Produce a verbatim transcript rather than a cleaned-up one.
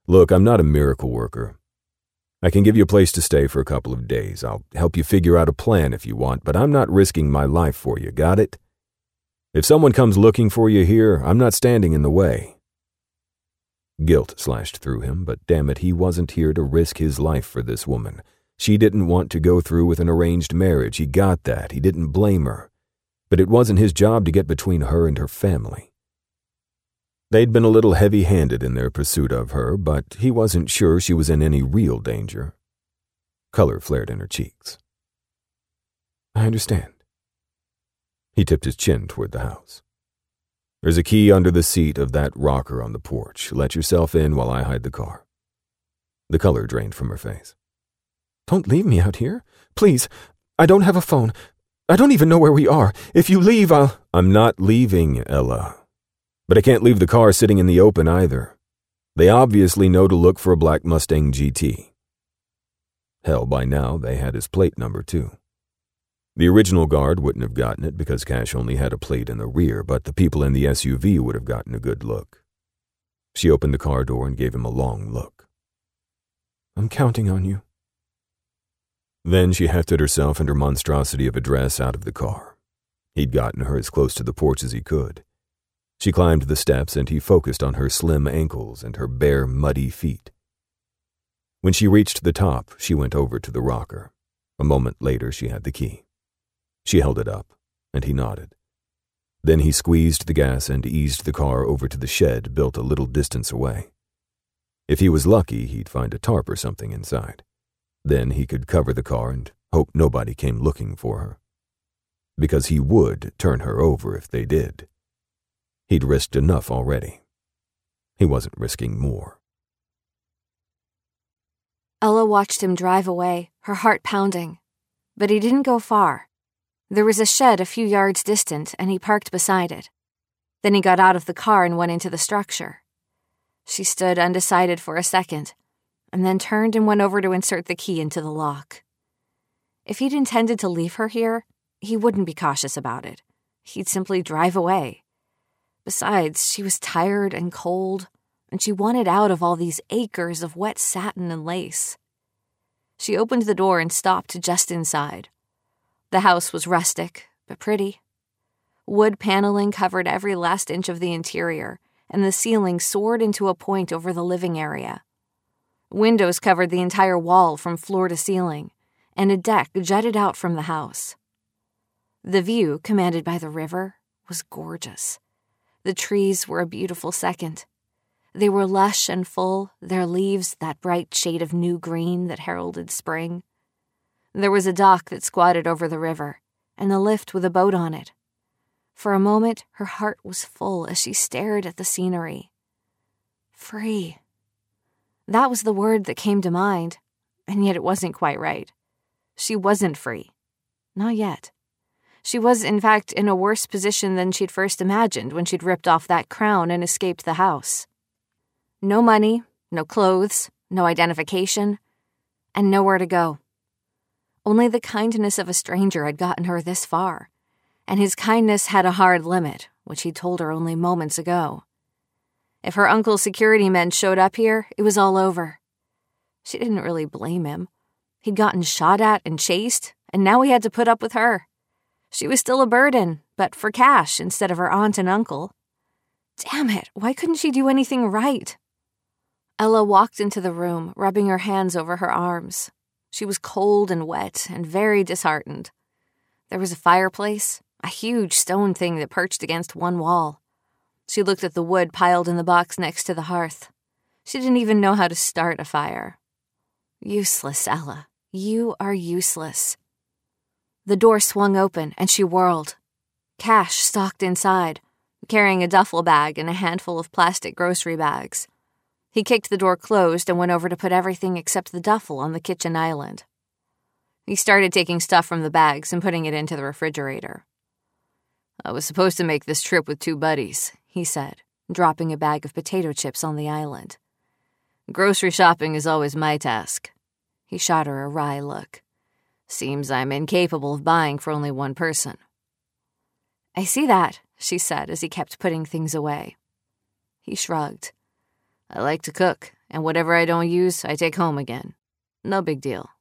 Look, I'm not a miracle worker. I can give you a place to stay for a couple of days. I'll help you figure out a plan if you want, but I'm not risking my life for you, got it? If someone comes looking for you here, I'm not standing in the way. Guilt slashed through him, but damn it, he wasn't here to risk his life for this woman. She didn't want to go through with an arranged marriage. He got that. He didn't blame her. But it wasn't his job to get between her and her family. They'd been a little heavy-handed in their pursuit of her, but he wasn't sure she was in any real danger. Color flared in her cheeks. I understand. He tipped his chin toward the house. There's a key under the seat of that rocker on the porch. Let yourself in while I hide the car. The color drained from her face. Don't leave me out here. Please, I don't have a phone. I don't even know where we are. If you leave, I'll... I'm not leaving, Ella. But I can't leave the car sitting in the open either. They obviously know to look for a black Mustang G T. Hell, by now they had his plate number too. The original guard wouldn't have gotten it because Cash only had a plate in the rear, but the people in the S U V would have gotten a good look. She opened the car door and gave him a long look. I'm counting on you. Then she hefted herself and her monstrosity of a dress out of the car. He'd gotten her as close to the porch as he could. She climbed the steps and he focused on her slim ankles and her bare, muddy feet. When she reached the top, she went over to the rocker. A moment later, she had the key. She held it up, and he nodded. Then he squeezed the gas and eased the car over to the shed built a little distance away. If he was lucky, he'd find a tarp or something inside. Then he could cover the car and hope nobody came looking for her. Because he would turn her over if they did. He'd risked enough already. He wasn't risking more. Ella watched him drive away, her heart pounding. But he didn't go far. There was a shed a few yards distant, and he parked beside it. Then he got out of the car and went into the structure. She stood undecided for a second, and then turned and went over to insert the key into the lock. If he'd intended to leave her here, he wouldn't be cautious about it. He'd simply drive away. Besides, she was tired and cold, and she wanted out of all these acres of wet satin and lace. She opened the door and stopped just inside. The house was rustic, but pretty. Wood paneling covered every last inch of the interior, and the ceiling soared into a point over the living area. Windows covered the entire wall from floor to ceiling, and a deck jutted out from the house. The view, commanded by the river, was gorgeous. The trees were a beautiful second. They were lush and full, their leaves that bright shade of new green that heralded spring. There was a dock that squatted over the river, and a lift with a boat on it. For a moment, her heart was full as she stared at the scenery. Free. That was the word that came to mind, and yet it wasn't quite right. She wasn't free. Not yet. She was, in fact, in a worse position than she'd first imagined when she'd ripped off that crown and escaped the house. No money, no clothes, no identification, and nowhere to go. Only the kindness of a stranger had gotten her this far, and his kindness had a hard limit, which he'd told her only moments ago. If her uncle's security men showed up here, it was all over. She didn't really blame him. He'd gotten shot at and chased, and now he had to put up with her. She was still a burden, but for cash instead of her aunt and uncle. Damn it, why couldn't she do anything right? Ella walked into the room, rubbing her hands over her arms. She was cold and wet and very disheartened. There was a fireplace, a huge stone thing that perched against one wall. She looked at the wood piled in the box next to the hearth. She didn't even know how to start a fire. Useless, Ella. You are useless. The door swung open, and she whirled. Cash stalked inside, carrying a duffel bag and a handful of plastic grocery bags. He kicked the door closed and went over to put everything except the duffel on the kitchen island. He started taking stuff from the bags and putting it into the refrigerator. I was supposed to make this trip with two buddies, he said, dropping a bag of potato chips on the island. Grocery shopping is always my task. He shot her a wry look. Seems I'm incapable of buying for only one person. I see that, she said as he kept putting things away. He shrugged. I like to cook, and whatever I don't use, I take home again. No big deal.